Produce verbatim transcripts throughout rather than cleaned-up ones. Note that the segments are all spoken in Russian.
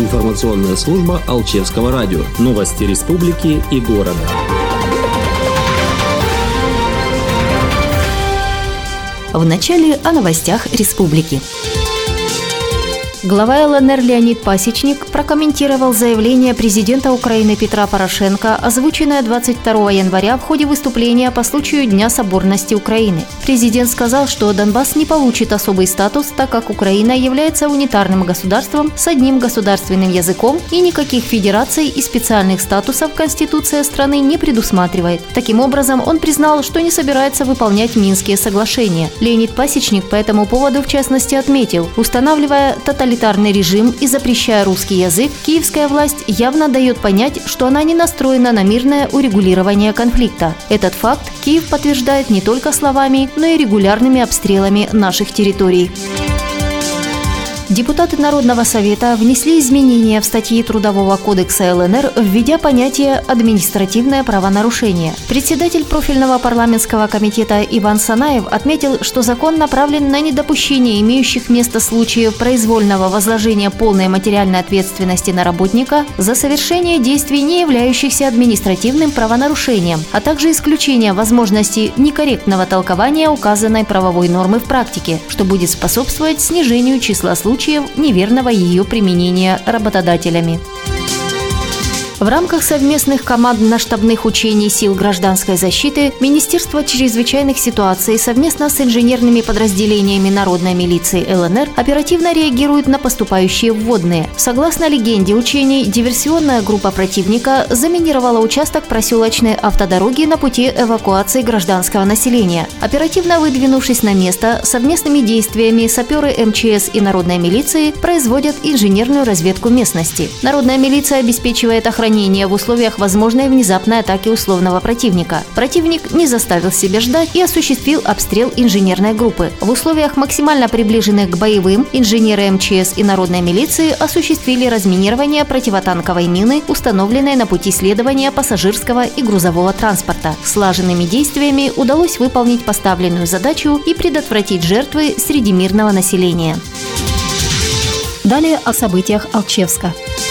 информационная служба Алчевского радио. Новости республики и города. В начале о новостях республики. Глава эл эн эр Леонид Пасечник прокомментировал заявление президента Украины Петра Порошенко, озвученное двадцать второго января в ходе выступления по случаю Дня соборности Украины. Президент сказал, что Донбасс не получит особый статус, так как Украина является унитарным государством с одним государственным языком и никаких федераций и специальных статусов Конституция страны не предусматривает. Таким образом, он признал, что не собирается выполнять Минские соглашения. Леонид Пасечник по этому поводу в частности отметил, устанавливая тоталитарный режим и запрещая русский язык, киевская власть явно дает понять, что она не настроена на мирное урегулирование конфликта. Этот факт Киев подтверждает не только словами, но и регулярными обстрелами наших территорий. Депутаты Народного совета внесли изменения в статьи Трудового кодекса эл эн эр, введя понятие «административное правонарушение». Председатель профильного парламентского комитета Иван Санаев отметил, что закон направлен на недопущение имеющих место случаев произвольного возложения полной материальной ответственности на работника за совершение действий, не являющихся административным правонарушением, а также исключение возможности некорректного толкования указанной правовой нормы в практике, что будет способствовать снижению числа случаев неверного ее применения работодателями. В рамках совместных командно-штабных учений сил гражданской защиты Министерство чрезвычайных ситуаций совместно с инженерными подразделениями Народной милиции эл эн эр оперативно реагирует на поступающие вводные. Согласно легенде учений, диверсионная группа противника заминировала участок проселочной автодороги на пути эвакуации гражданского населения. Оперативно выдвинувшись на место, совместными действиями саперы эм че эс и Народной милиции производят инженерную разведку местности. Народная милиция обеспечивает охрану в условиях возможной внезапной атаки условного противника. Противник не заставил себя ждать и осуществил обстрел инженерной группы. В условиях максимально приближенных к боевым инженеры эм че эс и Народной милиции осуществили разминирование противотанковой мины, установленной на пути следования пассажирского и грузового транспорта. Слаженными действиями удалось выполнить поставленную задачу и предотвратить жертвы среди мирного населения. Далее о событиях Алчевска.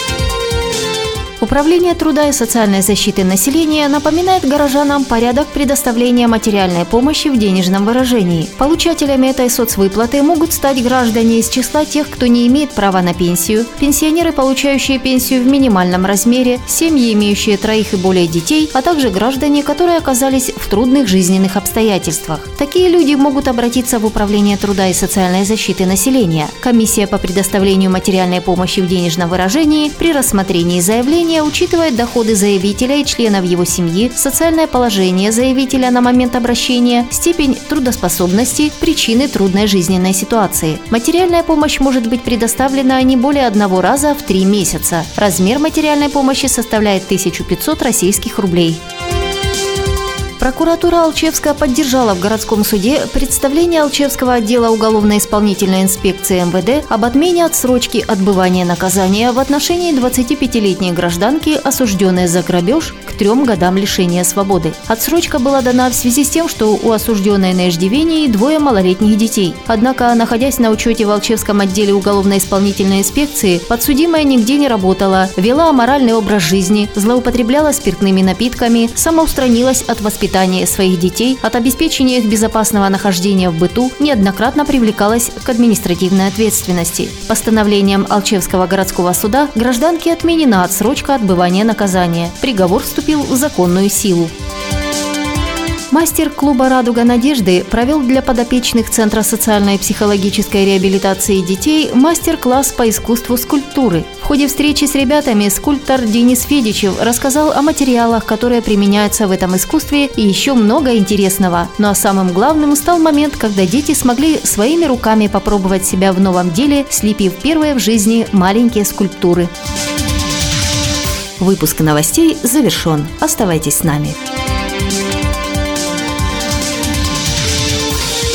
Управление труда и социальной защиты населения напоминает горожанам порядок предоставления материальной помощи в денежном выражении. Получателями этой соцвыплаты могут стать граждане из числа тех, кто не имеет права на пенсию, пенсионеры, получающие пенсию в минимальном размере, семьи, имеющие троих и более детей, а также граждане, которые оказались в трудных жизненных обстоятельствах. Такие люди могут обратиться в Управление труда и социальной защиты населения. Комиссия по предоставлению материальной помощи в денежном выражении при рассмотрении заявления учитывает доходы заявителя и членов его семьи, социальное положение заявителя на момент обращения, степень трудоспособности, причины трудной жизненной ситуации. Материальная помощь может быть предоставлена не более одного раза в три месяца. Размер материальной помощи составляет тысячу пятьсот российских рублей. Прокуратура Алчевска поддержала в городском суде представление Алчевского отдела уголовно-исполнительной инспекции эм вэ дэ об отмене отсрочки отбывания наказания в отношении двадцатипятилетней гражданки, осужденной за грабеж, к трем годам лишения свободы. Отсрочка была дана в связи с тем, что у осужденной на иждивении двое малолетних детей. Однако, находясь на учете в Алчевском отделе уголовно-исполнительной инспекции, подсудимая нигде не работала, вела аморальный образ жизни, злоупотребляла спиртными напитками, самоустранилась от воспитания своих детей, от обеспечения их безопасного нахождения в быту, неоднократно привлекалась к административной ответственности. Постановлением Алчевского городского суда гражданке отменена отсрочка отбывания наказания. Приговор вступил в законную силу. Мастер клуба «Радуга надежды» провел для подопечных Центра социальной и психологической реабилитации детей мастер-класс по искусству скульптуры. В ходе встречи с ребятами скульптор Денис Федичев рассказал о материалах, которые применяются в этом искусстве, и еще много интересного. Ну а самым главным стал момент, когда дети смогли своими руками попробовать себя в новом деле, слепив первые в жизни маленькие скульптуры. Выпуск новостей завершен. Оставайтесь с нами.